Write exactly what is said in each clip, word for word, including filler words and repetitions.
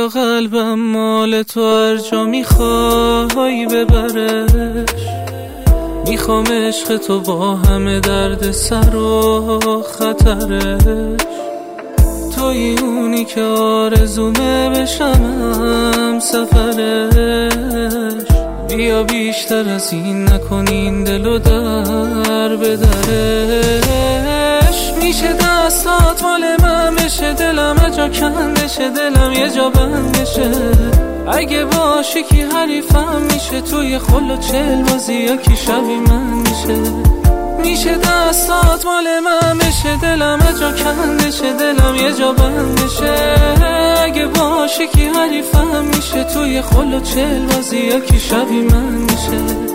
چرا قلبم مال تو هر جا میخوای ببرش. میخوام عشق تو با همه درد سر و خطرش. توی اونی که آرزومه بشم سفرش. بیا بیشتر از این نکنین دلو در به درش. میشه دستات مال من بشه، دلم اجا کندشه، دلم یه جا بند بشه. اگه باشی کی حریفم میشه، توی خل و چل بازی یا کی شبی من میشه. میشه دستات مال من بشه، دلم اجا کندشه، دلم یه جا بند بشه. اگه باشی کی حریفم میشه، توی خل و چل بازی یا کی شبی من میشه.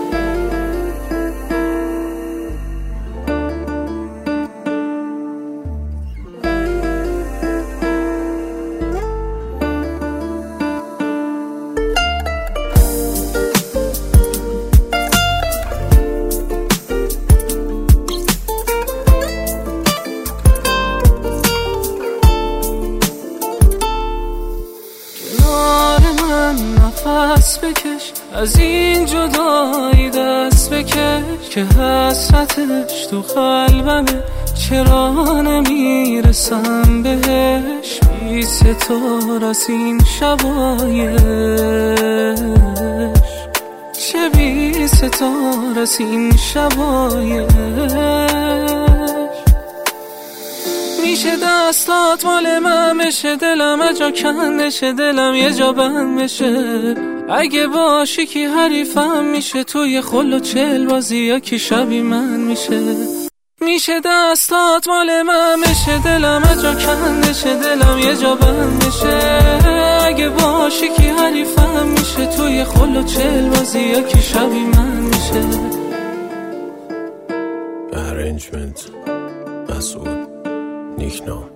نفس بکش، از این جدایی دست بکش، که حسرتش تو قلبمه، چرا نمیرسم بهش. بی ستار از این شبایش، چه بی ستار از این شبایش. میشه دستات مال من بشه، دلم اجا کندشه، دلم یه جا بند بشه. اگه باشی کی حریفم میشه، توی خل و چل بازی یا کی شبی من میشه. میشه دستات مال من بشه، دلم اجا کندشه، دلم یه جا بند بشه. اگه باشی کی حریفم میشه، توی خل و چل بازی یا کی شبی من میشه. Arrangement مسعود نیکنام.